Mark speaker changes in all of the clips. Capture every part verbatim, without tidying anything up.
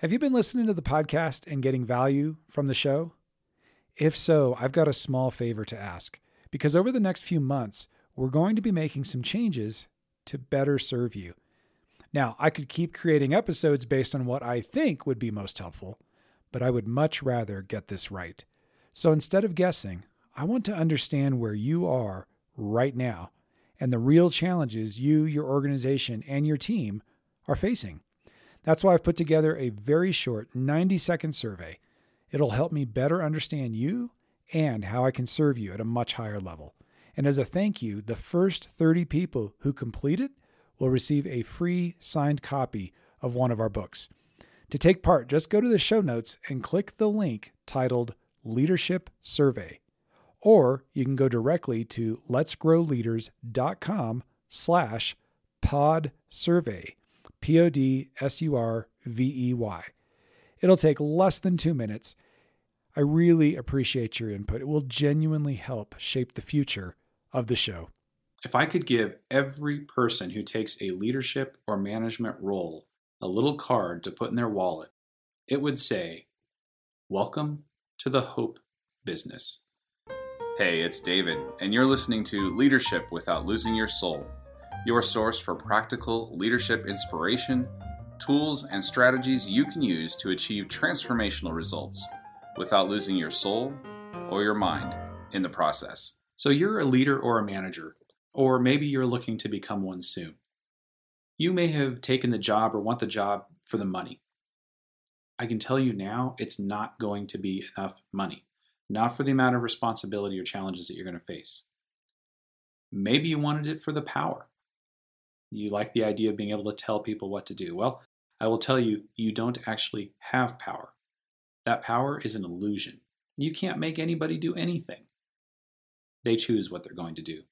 Speaker 1: Have you been listening to the podcast and getting value from the show? If so, I've got a small favor to ask, because over the next few months, we're going to be making some changes to better serve you. Now, I could keep creating episodes based on what I think would be most helpful, but I would much rather get this right. So instead of guessing, I want to understand where you are right now and the real challenges you, your organization, and your team are facing. That's why I've put together a very short ninety-second survey. It'll help me better understand you and how I can serve you at a much higher level. And as a thank you, the first thirty people who complete it will receive a free signed copy of one of our books. To take part, just go to the show notes and click the link titled Leadership Survey. Or you can go directly to letsgrowleaders.com slash pod survey, P O D S U R V E Y. It'll take less than two minutes. I really appreciate your input. It will genuinely help shape the future of the show.
Speaker 2: If I could give every person who takes a leadership or management role a little card to put in their wallet, it would say, "Welcome to the Hope Business."
Speaker 3: Hey, it's David, and you're listening to Leadership Without Losing Your Soul, your source for practical leadership inspiration, tools, and strategies you can use to achieve transformational results without losing your soul or your mind in the process.
Speaker 2: So you're a leader or a manager, or maybe you're looking to become one soon. You may have taken the job or want the job for the money. I can tell you now, it's not going to be enough money. Not for the amount of responsibility or challenges that you're going to face. Maybe you wanted it for the power. You like the idea of being able to tell people what to do. Well, I will tell you, you don't actually have power. That power is an illusion. You can't make anybody do anything. They choose what they're going to do.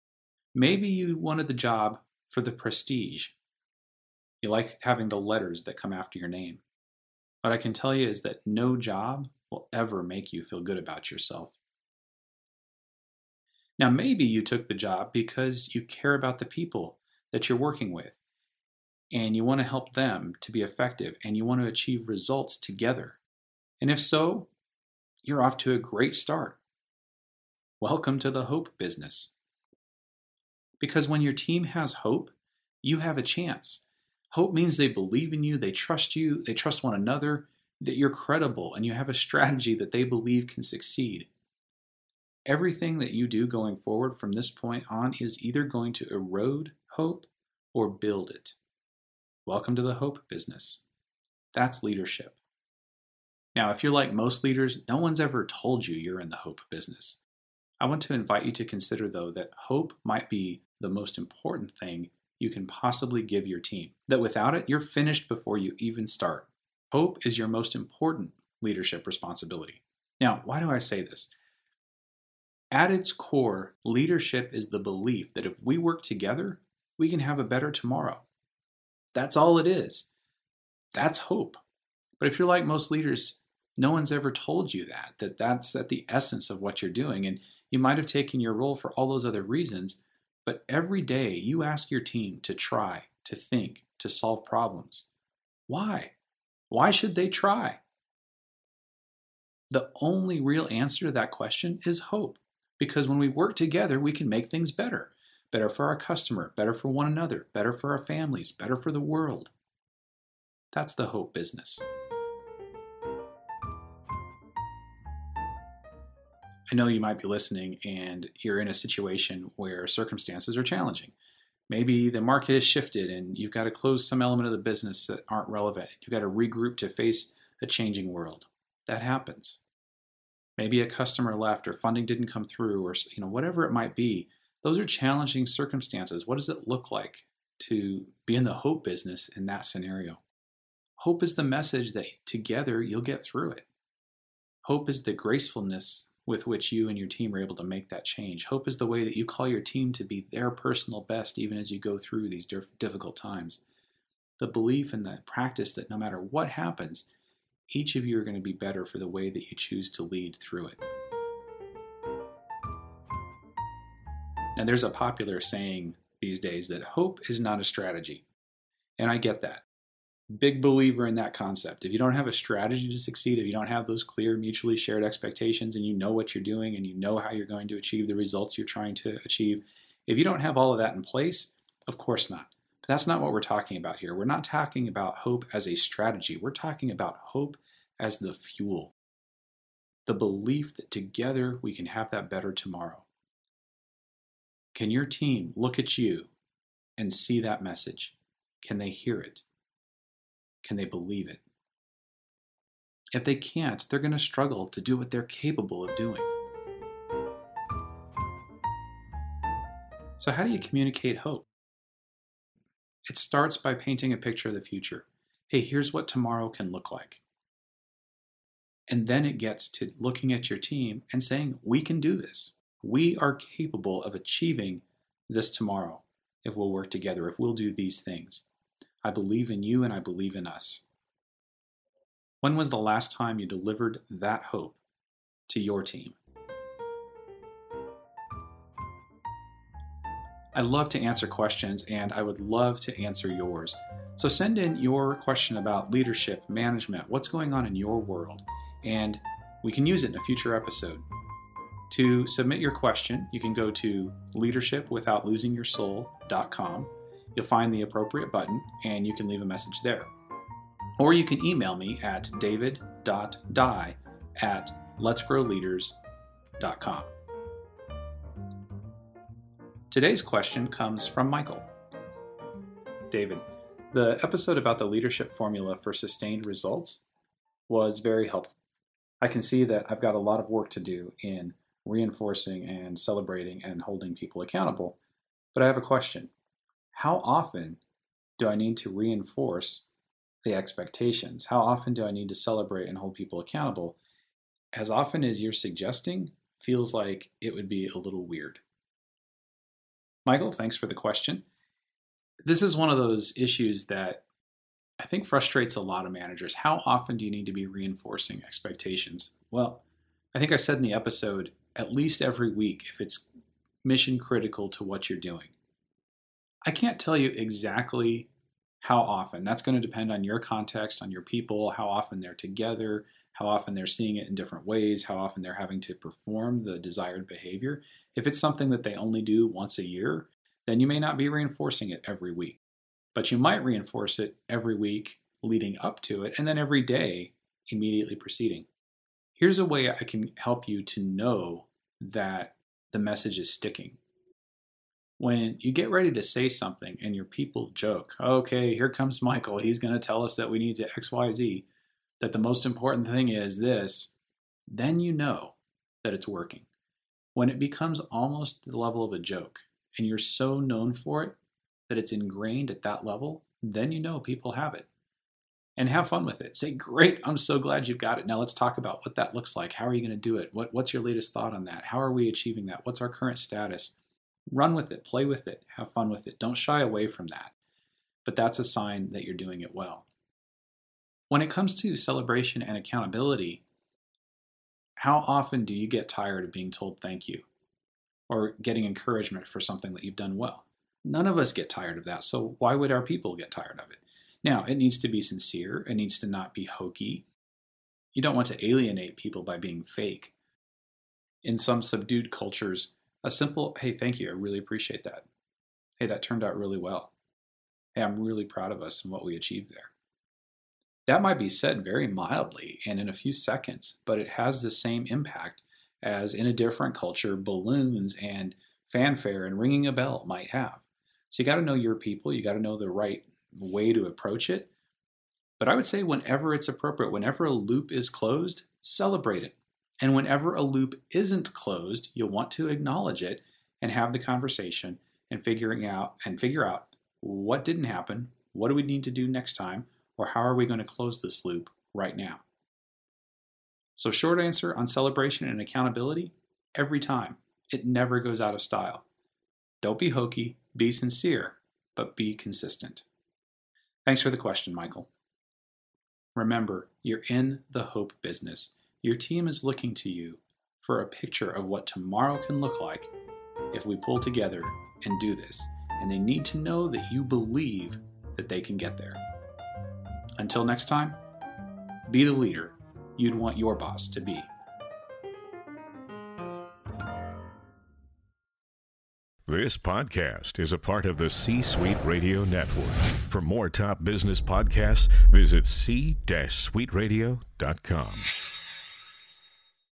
Speaker 2: Maybe you wanted the job for the prestige. You like having the letters that come after your name. What I can tell you is that no job will ever make you feel good about yourself. Now, maybe you took the job because you care about the people that you're working with, and you want to help them to be effective, and you want to achieve results together. And if so, you're off to a great start. Welcome to the Hope Business. Because when your team has hope, you have a chance. Hope means they believe in you, they trust you, they trust one another, that you're credible, and you have a strategy that they believe can succeed. Everything that you do going forward from this point on is either going to erode hope or build it. Welcome to the Hope Business. That's leadership. Now, if you're like most leaders, no one's ever told you you're in the hope business. I want to invite you to consider, though, that hope might be the most important thing you can possibly give your team. That without it, you're finished before you even start. Hope is your most important leadership responsibility. Now, why do I say this? At its core, leadership is the belief that if we work together, we can have a better tomorrow. That's all it is. That's hope. But if you're like most leaders, no one's ever told you that, that that's at the essence of what you're doing. And you might have taken your role for all those other reasons, but every day you ask your team to try, to think, to solve problems. Why? Why should they try? The only real answer to that question is hope. Because when we work together, we can make things better. Better for our customer, better for one another, better for our families, better for the world. That's the hope business. I know you might be listening and you're in a situation where circumstances are challenging. Maybe the market has shifted and you've got to close some element of the business that aren't relevant. You've got to regroup to face a changing world. That happens. Maybe a customer left or funding didn't come through or you know whatever it might be. Those are challenging circumstances. What does it look like to be in the hope business in that scenario? Hope is the message that together you'll get through it. Hope is the gracefulness with which you and your team are able to make that change. Hope is the way that you call your team to be their personal best even as you go through these difficult times. The belief and the practice that no matter what happens, each of you are going to be better for the way that you choose to lead through it. Now, there's a popular saying these days that hope is not a strategy. And I get that. Big believer in that concept. If you don't have a strategy to succeed, if you don't have those clear, mutually shared expectations, and you know what you're doing and you know how you're going to achieve the results you're trying to achieve, if you don't have all of that in place, of course not. But that's not what we're talking about here. We're not talking about hope as a strategy. We're talking about hope as the fuel. The belief that together we can have that better tomorrow. Can your team look at you and see that message? Can they hear it? Can they believe it? If they can't, they're going to struggle to do what they're capable of doing. So how do you communicate hope? It starts by painting a picture of the future. Hey, here's what tomorrow can look like. And then it gets to looking at your team and saying, we can do this. We are capable of achieving this tomorrow if we'll work together, if we'll do these things. I believe in you and I believe in us. When was the last time you delivered that hope to your team? I love to answer questions, and I would love to answer yours. So send in your question about leadership, management, what's going on in your world, and we can use it in a future episode. To submit your question, you can go to leadership without losing your soul dot com. You'll find the appropriate button, and you can leave a message there. Or you can email me at david dot dye at lets grow leaders dot com. Today's question comes from Michael. David, the episode about the leadership formula for sustained results was very helpful. I can see that I've got a lot of work to do in reinforcing and celebrating and holding people accountable, but I have a question. How often do I need to reinforce the expectations? How often do I need to celebrate and hold people accountable? As often as you're suggesting feels like it would be a little weird. Michael, thanks for the question. This is one of those issues that I think frustrates a lot of managers. How often do you need to be reinforcing expectations? Well, I think I said in the episode, at least every week if it's mission critical to what you're doing. I can't tell you exactly how often. That's going to depend on your context, on your people, how often they're together, how often they're seeing it in different ways, how often they're having to perform the desired behavior. If it's something that they only do once a year, then you may not be reinforcing it every week. But you might reinforce it every week leading up to it, and then every day immediately preceding. Here's a way I can help you to know that the message is sticking. When you get ready to say something and your people joke, okay, here comes Michael, he's going to tell us that we need to X Y Z, that the most important thing is this, then you know that it's working. When it becomes almost the level of a joke, and you're so known for it that it's ingrained at that level, then you know people have it. And have fun with it. Say, great, I'm so glad you've got it. Now let's talk about what that looks like. How are you going to do it? What, what's your latest thought on that? How are we achieving that? What's our current status? Run with it, play with it, have fun with it. Don't shy away from that. But that's a sign that you're doing it well. When it comes to celebration and accountability, how often do you get tired of being told thank you or getting encouragement for something that you've done well? None of us get tired of that, so why would our people get tired of it? Now, it needs to be sincere. It needs to not be hokey. You don't want to alienate people by being fake. In some subdued cultures, a simple, hey, thank you, I really appreciate that. Hey, that turned out really well. Hey, I'm really proud of us and what we achieved there. That might be said very mildly and in a few seconds, but it has the same impact as in a different culture, balloons and fanfare and ringing a bell might have. So you got to know your people. You got to know the right way to approach it. But I would say whenever it's appropriate, whenever a loop is closed, celebrate it. And whenever a loop isn't closed, you'll want to acknowledge it and have the conversation and figuring out and figure out what didn't happen, what do we need to do next time, or how are we going to close this loop right now? So short answer on celebration and accountability, every time. It never goes out of style. Don't be hokey, be sincere, but be consistent. Thanks for the question, Michael. Remember, you're in the hope business. Your team is looking to you for a picture of what tomorrow can look like if we pull together and do this. And they need to know that you believe that they can get there. Until next time, be the leader you'd want your boss to be.
Speaker 4: This podcast is a part of the C-Suite Radio Network. For more top business podcasts, visit c suite radio dot com.